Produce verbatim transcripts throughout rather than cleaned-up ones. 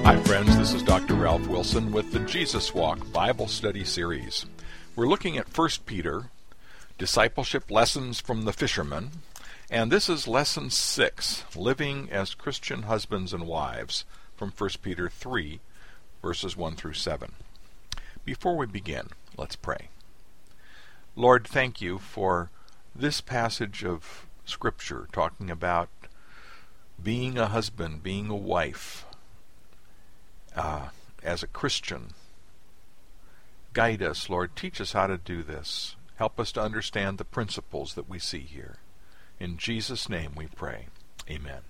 Hi friends, this is Doctor Ralph Wilson with the Jesus Walk Bible Study Series. We're looking at First Peter, Discipleship Lessons from the Fisherman, and this is Lesson six, Living as Christian Husbands and Wives, from First Peter three, verses one through seven. Before we begin, let's pray. Lord, thank you for this passage of Scripture talking about being a husband, being a wife, uh, as a Christian. Guide us, Lord. Teach us how to do this. Help us to understand the principles that we see here. In Jesus' name we pray. Amen.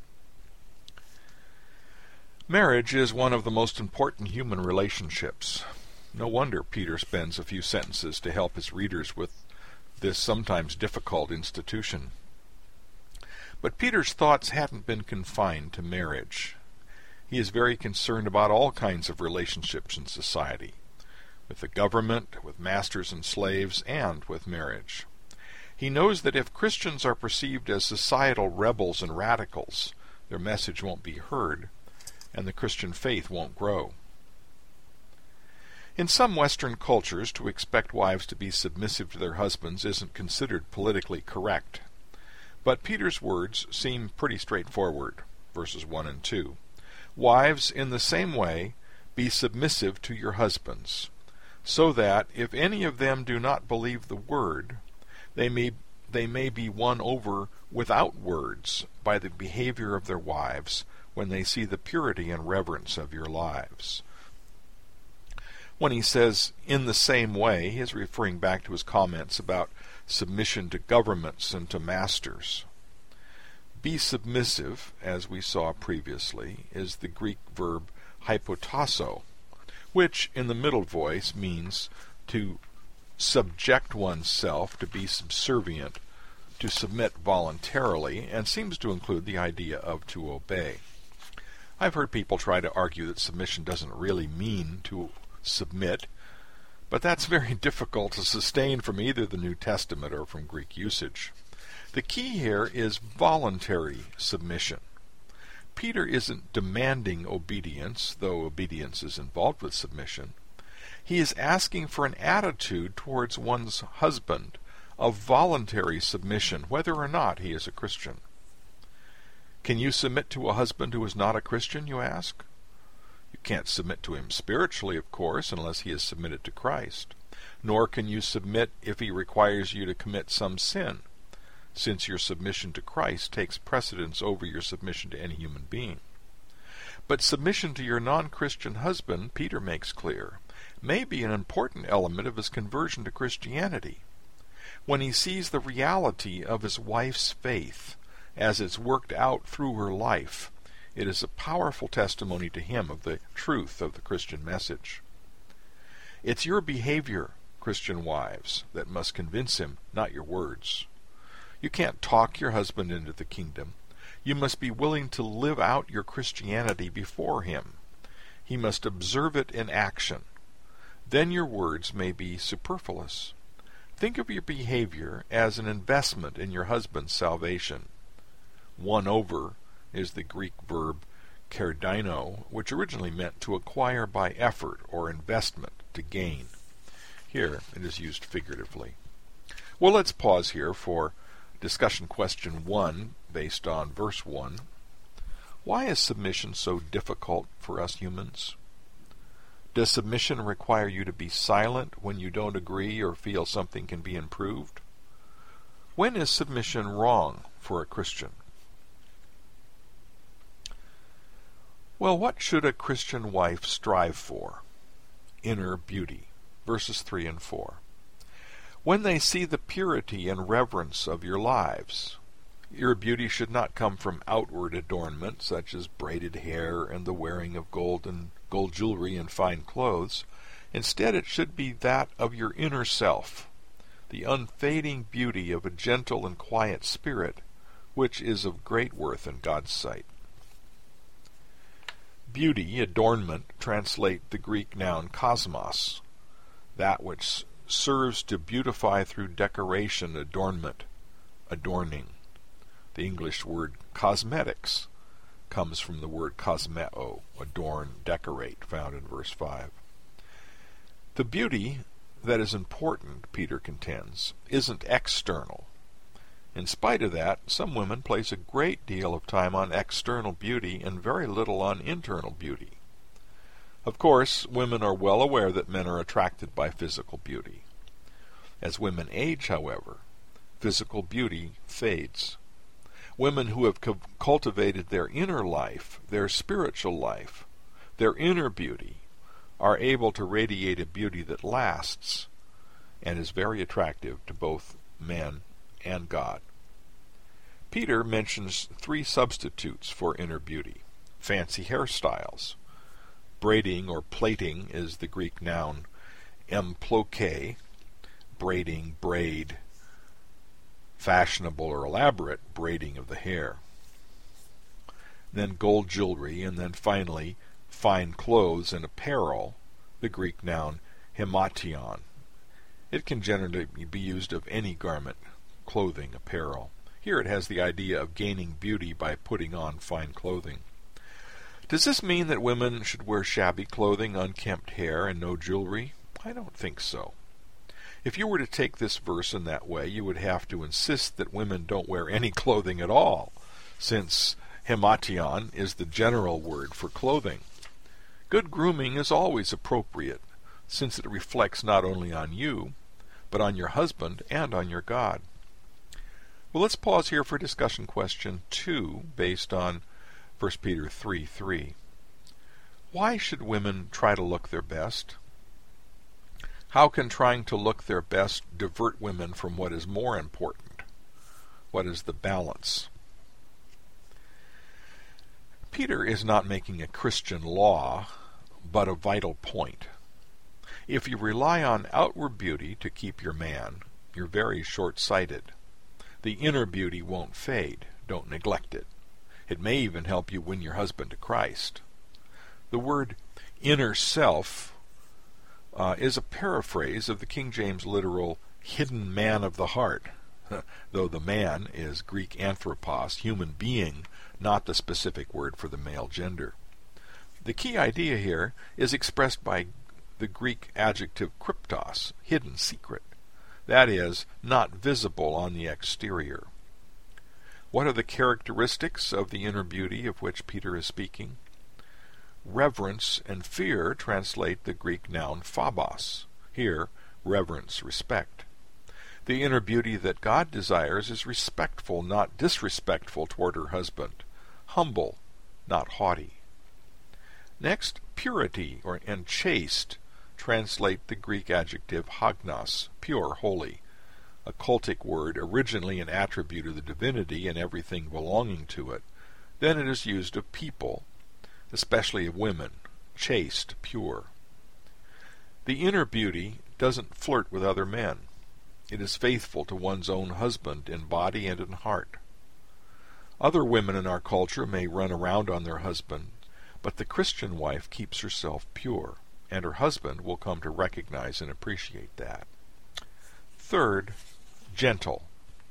Marriage is one of the most important human relationships. No wonder Peter spends a few sentences to help his readers with this sometimes difficult institution. But Peter's thoughts hadn't been confined to marriage. He is very concerned about all kinds of relationships in society, with the government, with masters and slaves, and with marriage. He knows that if Christians are perceived as societal rebels and radicals, their message won't be heard, and the Christian faith won't grow. In some Western cultures, to expect wives to be submissive to their husbands isn't considered politically correct. But Peter's words seem pretty straightforward, verses one and two. Wives, in the same way, be submissive to your husbands, so that, if any of them do not believe the word, they may, they may be won over without words by the behavior of their wives when they see the purity and reverence of your lives. When he says, in the same way, he is referring back to his comments about submission to governments and to masters. Be submissive, as we saw previously, is the Greek verb hypotasso, which in the middle voice means to subject oneself, to be subservient, to submit voluntarily, and seems to include the idea of to obey. I've heard people try to argue that submission doesn't really mean to submit, but that's very difficult to sustain from either the New Testament or from Greek usage. The key here is voluntary submission. Peter isn't demanding obedience, though obedience is involved with submission. He is asking for an attitude towards one's husband of voluntary submission, whether or not he is a Christian. Can you submit to a husband who is not a Christian, you ask? You can't submit to him spiritually, of course, unless he is submitted to Christ. Nor can you submit if he requires you to commit some sin, since your submission to Christ takes precedence over your submission to any human being. But submission to your non-Christian husband, Peter makes clear, may be an important element of his conversion to Christianity. When he sees the reality of his wife's faith as it's worked out through her life, it is a powerful testimony to him of the truth of the Christian message. It's your behavior, Christian wives, that must convince him, not your words. You can't talk your husband into the kingdom. You must be willing to live out your Christianity before him. He must observe it in action. Then your words may be superfluous. Think of your behavior as an investment in your husband's salvation. Won over is the Greek verb kerdino, which originally meant to acquire by effort or investment, to gain. Here it is used figuratively. Well, let's pause here for discussion question one, based on verse one. Why is submission so difficult for us humans? Does submission require you to be silent when you don't agree or feel something can be improved? When is submission wrong for a Christian? Well, what should a Christian wife strive for? Inner beauty. Verses three and four. When they see the purity and reverence of your lives. Your beauty should not come from outward adornment, such as braided hair and the wearing of gold and gold jewelry and fine clothes. Instead, it should be that of your inner self, the unfading beauty of a gentle and quiet spirit, which is of great worth in God's sight. Beauty, adornment, translate the Greek noun kosmos, that which serves to beautify through decoration, adornment, adorning. The English word cosmetics, comes from the word kosmeo, adorn, decorate, found in verse five. The beauty that is important, Peter contends, isn't external. In spite of that, some women place a great deal of time on external beauty and very little on internal beauty. Of course, women are well aware that men are attracted by physical beauty. As women age, however, physical beauty fades. Women who have cu- cultivated their inner life, their spiritual life, their inner beauty, are able to radiate a beauty that lasts and is very attractive to both men and God. Peter mentions three substitutes for inner beauty: fancy hairstyles. Braiding or plaiting is the Greek noun emploke, braiding, braid, fashionable or elaborate braiding of the hair. Then gold jewelry, and then finally fine clothes and apparel, the Greek noun hemation. It can generally be used of any garment, clothing, apparel. Here it has the idea of gaining beauty by putting on fine clothing. Does this mean that women should wear shabby clothing, unkempt hair, and no jewelry? I don't think so. If you were to take this verse in that way, you would have to insist that women don't wear any clothing at all, since hemation is the general word for clothing. Good grooming is always appropriate, since it reflects not only on you, but on your husband and on your God. Well, let's pause here for discussion question two, based on First Peter three three. Why should women try to look their best? How can trying to look their best divert women from what is more important? What is the balance? Peter is not making a Christian law, but a vital point. If you rely on outward beauty to keep your man, you're very short-sighted. The inner beauty won't fade. Don't neglect it. It may even help you win your husband to Christ. The word inner self uh, is a paraphrase of the King James literal hidden man of the heart, though the man is Greek anthropos, human being, not the specific word for the male gender. The key idea here is expressed by the Greek adjective kryptos, hidden, secret. That is, not visible on the exterior. What are the characteristics of the inner beauty of which Peter is speaking? Reverence and fear translate the Greek noun phobos. Here, reverence, respect. The inner beauty that God desires is respectful, not disrespectful toward her husband, humble, not haughty. Next, purity or and chaste translate the Greek adjective hagnos, pure, holy, a cultic word originally an attribute of the divinity and everything belonging to it. Then it is used of people, especially of women, chaste, pure. The inner beauty doesn't flirt with other men. It is faithful to one's own husband in body and in heart. Other women in our culture may run around on their husband, but the Christian wife keeps herself pure, and her husband will come to recognize and appreciate that. Third, gentle.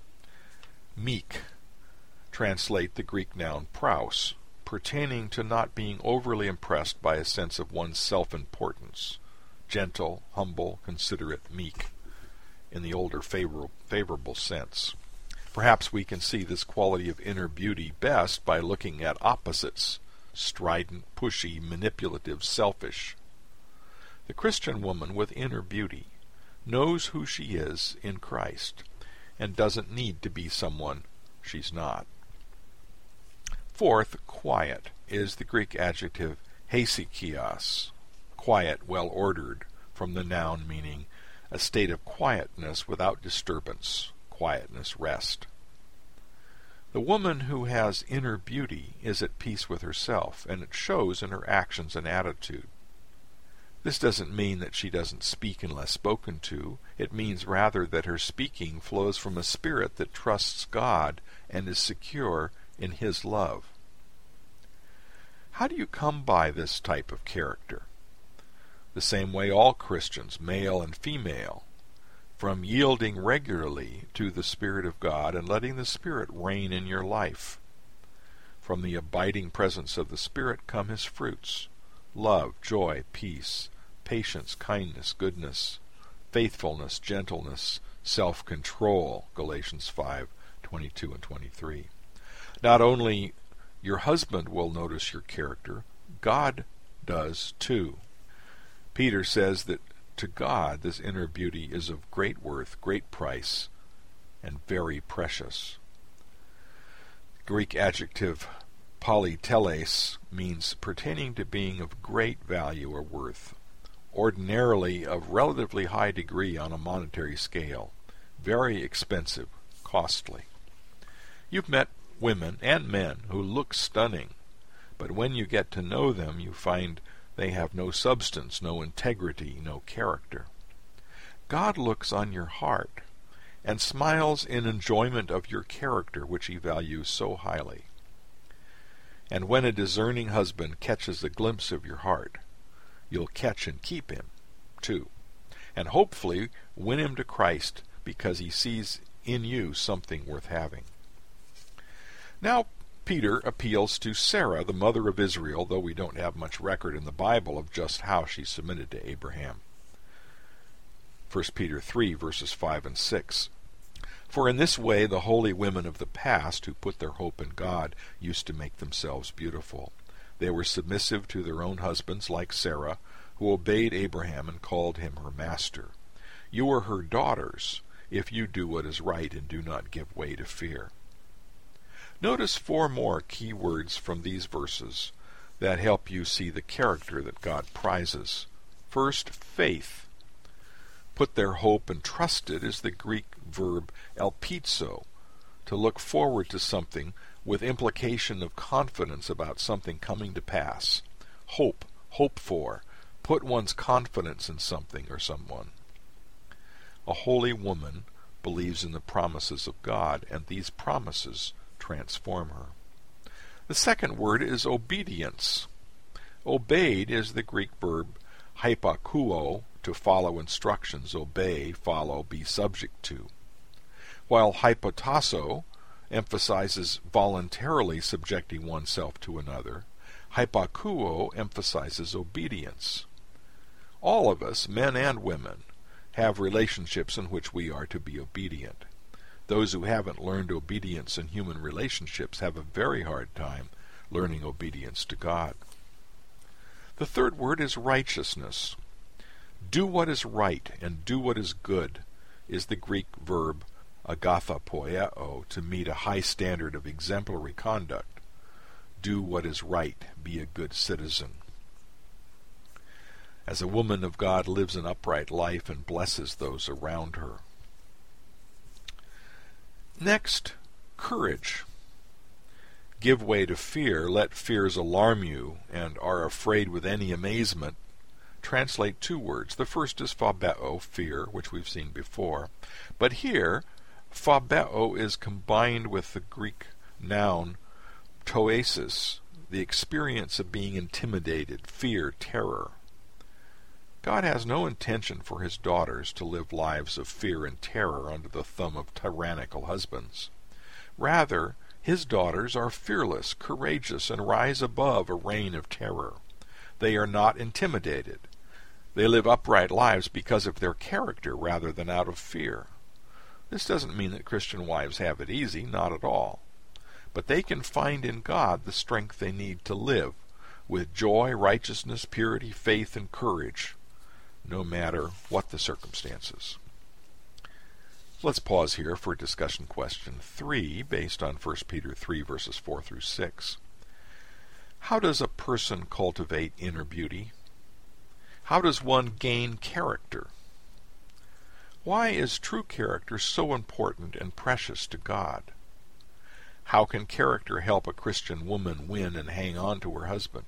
Meek translate the Greek noun praus, pertaining to not being overly impressed by a sense of one's self-importance. Gentle, humble, considerate, meek, in the older favor- favorable sense. Perhaps we can see this quality of inner beauty best by looking at opposites: strident, pushy, manipulative, selfish. The Christian woman with inner beauty knows who she is in Christ and doesn't need to be someone she's not. Fourth, quiet is the Greek adjective hesychios, quiet, well-ordered, from the noun meaning a state of quietness without disturbance, quietness, rest. The woman who has inner beauty is at peace with herself, and it shows in her actions and attitude. This doesn't mean that she doesn't speak unless spoken to. It means rather that her speaking flows from a spirit that trusts God and is secure in His love. How do you come by this type of character? The same way all Christians, male and female, from yielding regularly to the Spirit of God and letting the Spirit reign in your life, From the abiding presence of the Spirit come his fruits: love, joy, peace, patience, kindness, goodness, faithfulness, gentleness, self-control, Galatians five twenty-two and twenty-three. Not only your husband will notice your character, God does too. Peter says that to God this inner beauty is of great worth, great price, and very precious. Greek adjective polyteles means pertaining to being of great value or worth, ordinarily of relatively high degree on a monetary scale, very expensive, costly. You've met women and men who look stunning, but when you get to know them you find they have no substance, no integrity, no character. God looks on your heart and smiles in enjoyment of your character, which he values so highly. And when a discerning husband catches a glimpse of your heart, you'll catch and keep him, too, and hopefully win him to Christ because he sees in you something worth having. Now, Peter appeals to Sarah, the mother of Israel, though we don't have much record in the Bible of just how she submitted to Abraham. First Peter three, verses five and six. For in this way the holy women of the past, who put their hope in God, used to make themselves beautiful. They were submissive to their own husbands, like Sarah, who obeyed Abraham and called him her master. You are her daughters, if you do what is right and do not give way to fear. Notice four more key words from these verses that help you see the character that God prizes. First, faith. Put their hope and trusted is the Greek verb elpizo, to look forward to something with implication of confidence about something coming to pass. Hope, hope for, put one's confidence in something or someone. A holy woman believes in the promises of God, and these promises transform her. The second word is obedience. Obeyed is the Greek verb hypakuo, to follow instructions, obey, follow, be subject to, while hypotasso emphasizes voluntarily subjecting oneself to another. Hypakuo emphasizes obedience. All of us, men and women, have relationships in which we are to be obedient. Those who haven't learned obedience in human relationships have a very hard time learning obedience to God. The third word is righteousness. Do what is right and do what is good is the Greek verb agathapoieo, to meet a high standard of exemplary conduct. Do what is right, be a good citizen. As a woman of God lives an upright life and blesses those around her. Next, courage. Give way to fear, let fears alarm you, and are afraid with any amazement. Translate two words. The first is phobeo, fear, which we've seen before. But here, phobeo is combined with the Greek noun toesis, the experience of being intimidated, fear, terror. God has no intention for his daughters to live lives of fear and terror under the thumb of tyrannical husbands. Rather, his daughters are fearless, courageous, and rise above a reign of terror. They are not intimidated. They live upright lives because of their character rather than out of fear. This doesn't mean that Christian wives have it easy, not at all. But they can find in God the strength they need to live with joy, righteousness, purity, faith, and courage, no matter what the circumstances. Let's pause here for discussion question three, based on First Peter three, verses four through six. How does a person cultivate inner beauty? How does one gain character? Why is true character so important and precious to God? How can character help a Christian woman win and hang on to her husband?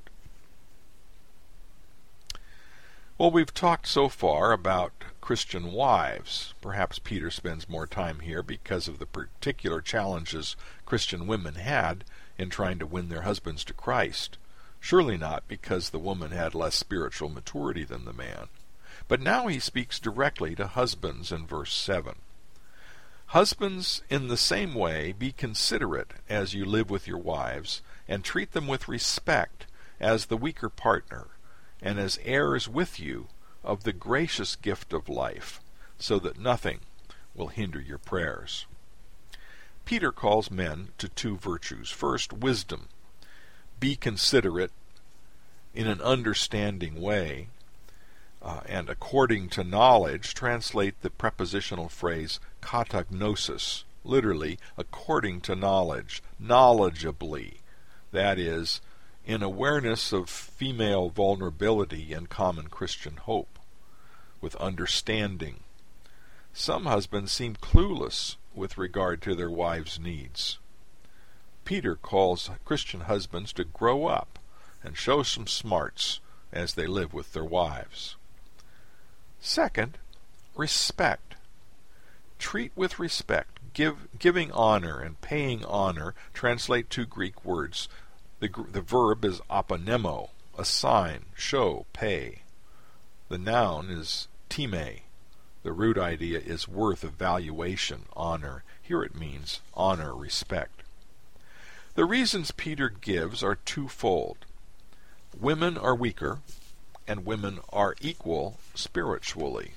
Well, we've talked so far about Christian wives. Perhaps Peter spends more time here because of the particular challenges Christian women had in trying to win their husbands to Christ. Surely not because the woman had less spiritual maturity than the man. But now he speaks directly to husbands in verse seven. Husbands, in the same way, be considerate as you live with your wives, and treat them with respect as the weaker partner, and as heirs with you of the gracious gift of life, so that nothing will hinder your prayers. Peter calls men to two virtues. First, wisdom. Be considerate in an understanding way, uh, and according to knowledge, translate the prepositional phrase katagnosis, literally, according to knowledge, knowledgeably, that is, in awareness of female vulnerability and common Christian hope, with understanding. Some husbands seem clueless with regard to their wives' needs. Peter calls Christian husbands to grow up and show some smarts as they live with their wives. Second, respect. Treat with respect. Give, giving honor and paying honor translate two Greek words. The, the verb is aponemo, assign, show, pay. The noun is time. The root idea is worth, evaluation, honor. Here it means honor, respect. The reasons Peter gives are twofold. Women are weaker, and women are equal spiritually.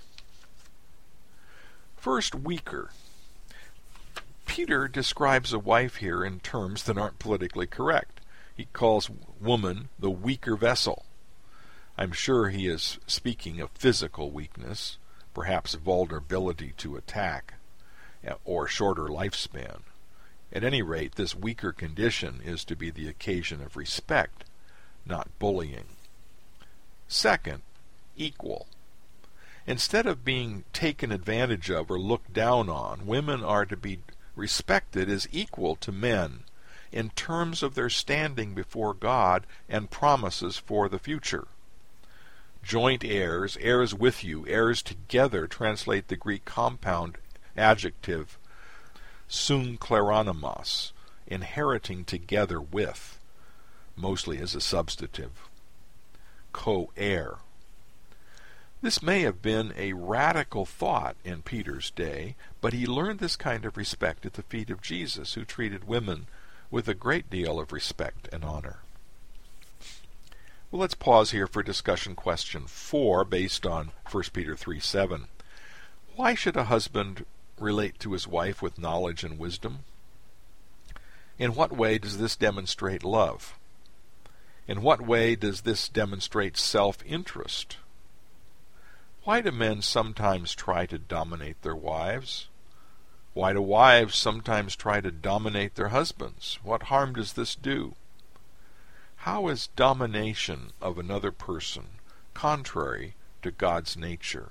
First, weaker. Peter describes a wife here in terms that aren't politically correct. He calls woman the weaker vessel. I'm sure he is speaking of physical weakness, perhaps vulnerability to attack, or shorter lifespan. At any rate, this weaker condition is to be the occasion of respect, not bullying. Second, equal. Instead of being taken advantage of or looked down on, women are to be respected as equal to men in terms of their standing before God and promises for the future. Joint heirs, heirs with you, heirs together translate the Greek compound adjective synkleronomos, inheriting together with, mostly as a substantive, co-heir. This may have been a radical thought in Peter's day, but he learned this kind of respect at the feet of Jesus, who treated women with a great deal of respect and honor. Well, let's pause here for discussion question four, based on First Peter three seven. Why should a husband relate to his wife with knowledge and wisdom? In what way does this demonstrate love? In what way does this demonstrate self-interest? Why do men sometimes try to dominate their wives? Why do wives sometimes try to dominate their husbands? What harm does this do? How is domination of another person contrary to God's nature?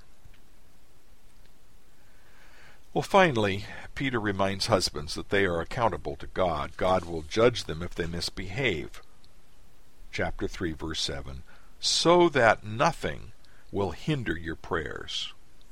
Well, finally, Peter reminds husbands that they are accountable to God. God will judge them if they misbehave. Chapter three, verse seven, so that nothing will hinder your prayers.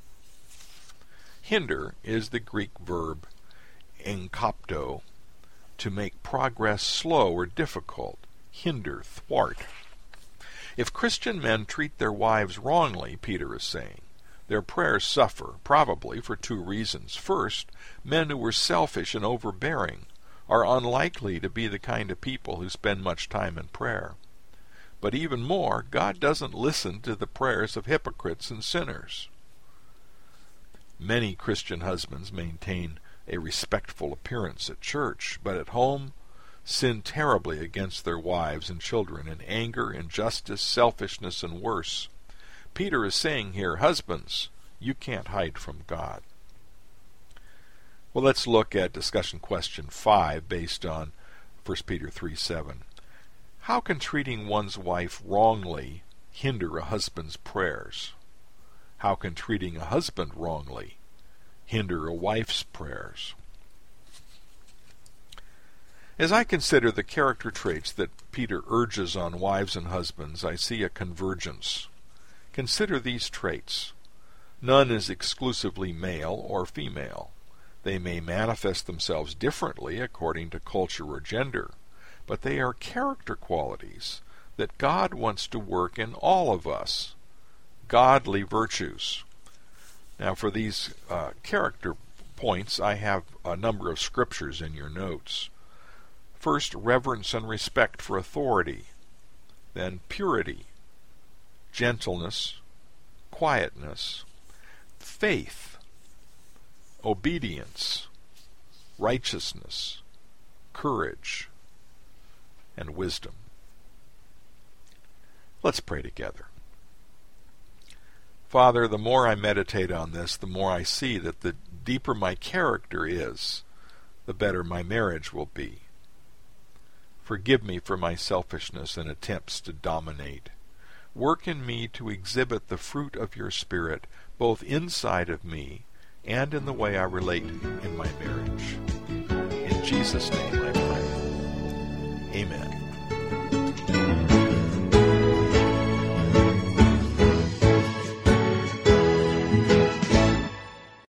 Hinder is the Greek verb enkopto, to make progress slow or difficult. Hinder, thwart. If Christian men treat their wives wrongly, Peter is saying, their prayers suffer, probably for two reasons. First, men who are selfish and overbearing are unlikely to be the kind of people who spend much time in prayer. But even more, God doesn't listen to the prayers of hypocrites and sinners. Many Christian husbands maintain a respectful appearance at church, but at home sin terribly against their wives and children in anger, injustice, selfishness, and worse. Peter is saying here, husbands, you can't hide from God. Well, let's look at discussion question five based on First Peter three seven. How can treating one's wife wrongly hinder a husband's prayers? How can treating a husband wrongly hinder a wife's prayers? As I consider the character traits that Peter urges on wives and husbands, I see a convergence. Consider these traits. None is exclusively male or female. They may manifest themselves differently according to culture or gender, but they are character qualities that God wants to work in all of us. Godly virtues. Now, for these uh, character points, I have a number of scriptures in your notes. First, reverence and respect for authority. Then purity, gentleness, quietness, faith, obedience, righteousness, courage, and wisdom. Let's pray together. Father, the more I meditate on this, the more I see that the deeper my character is, the better my marriage will be. Forgive me for my selfishness and attempts to dominate. Work in me to exhibit the fruit of your Spirit, both inside of me and in the way I relate in my marriage. In Jesus' name I pray. Amen.